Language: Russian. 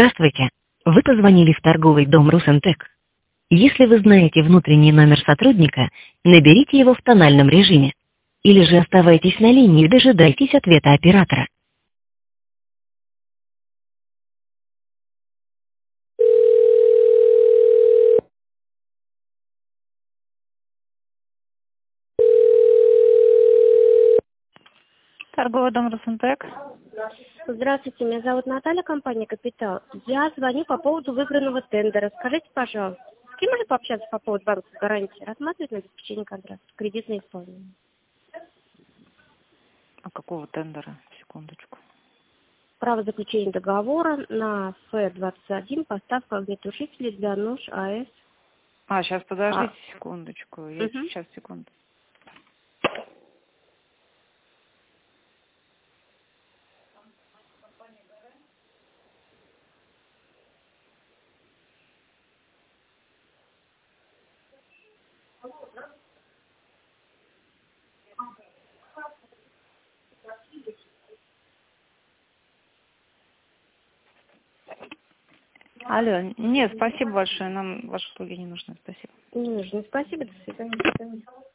Здравствуйте. Вы позвонили в торговый дом Русентек. Если вы знаете внутренний номер сотрудника, наберите его в тональном режиме. Или же оставайтесь на линии и дожидайтесь ответа оператора. Торговый дом Русентек. Здравствуйте, меня зовут Наталья, компания «Капитал». Я звоню по поводу выигранного тендера. Скажите, пожалуйста, с кем можно пообщаться по поводу банковской гарантии? Рассматривать на обеспечение контракта, кредитное исполнение. А какого тендера? Секундочку. Право заключения договора на Ф-21, поставка огнетушителей для нож АЭС. Сейчас подождите секундочку. Я сейчас, секунду. Алло, нет, спасибо большое, нам ваши услуги не нужны, спасибо. Не нужно. Спасибо, до свидания.